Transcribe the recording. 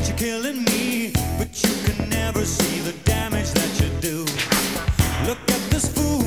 you're killing me, but you can never see the damage that you do. Look at this fool.